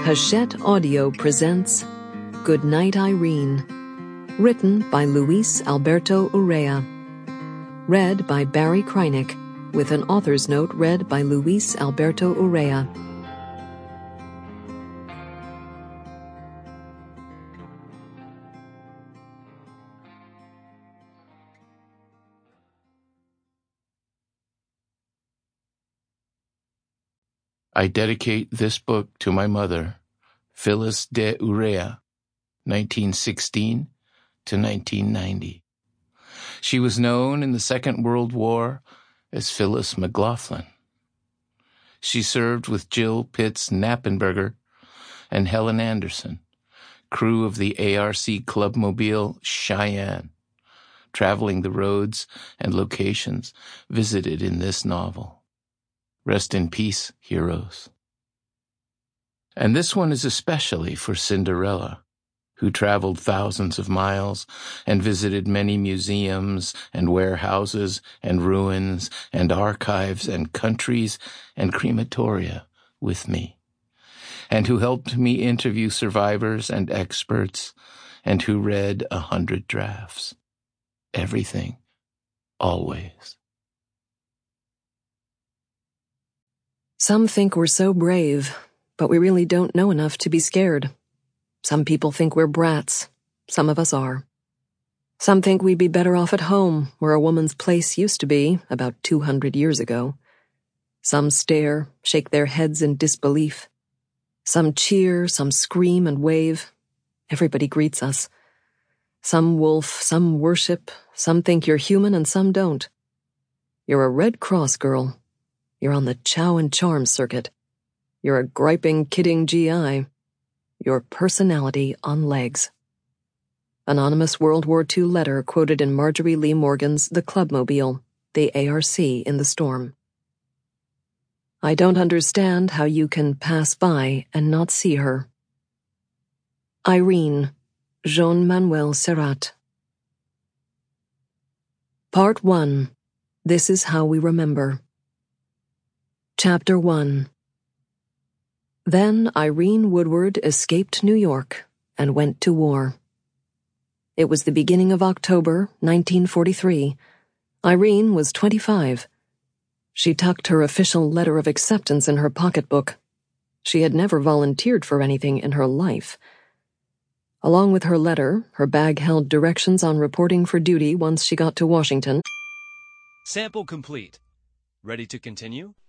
Hachette Audio presents Goodnight, Irene, written by Luis Alberto Urrea. Read by Barry Kreinick, with an author's note read by Luis Alberto Urrea. I dedicate this book to my mother, Phyllis de Urrea, 1916 to 1990. She was known in the Second World War as Phyllis McLaughlin. She served with Jill Pitts Knappenberger and Helen Anderson, crew of the ARC Clubmobile Cheyenne, traveling the roads and locations visited in this novel. Rest in peace, heroes. And this one is especially for Cinderella, who traveled thousands of miles and visited many museums and warehouses and ruins and archives and countries and crematoria with me, and who helped me interview survivors and experts, and who read 100 drafts. Everything, always. Some think we're so brave, but we really don't know enough to be scared. Some people think we're brats. Some of us are. Some think we'd be better off at home, where a woman's place used to be about 200 years ago. Some stare, shake their heads in disbelief. Some cheer, some scream and wave. Everybody greets us. Some wolf, some worship, some think you're human and some don't. You're a Red Cross girl. You're on the Chow and Charm circuit. You're a griping, kidding GI. Your personality on legs. Anonymous World War II letter quoted in Marjorie Lee Morgan's The Clubmobile, the ARC in the Storm. I don't understand how you can pass by and not see her. Irene, Jean-Manuel Serrat. Part 1. This is how we remember. Chapter 1. Then Irene Woodward escaped New York and went to war. It was the beginning of October, 1943. Irene was 25. She tucked her official letter of acceptance in her pocketbook. She had never volunteered for anything in her life. Along with her letter, her bag held directions on reporting for duty once she got to Washington. Sample complete. Ready to continue?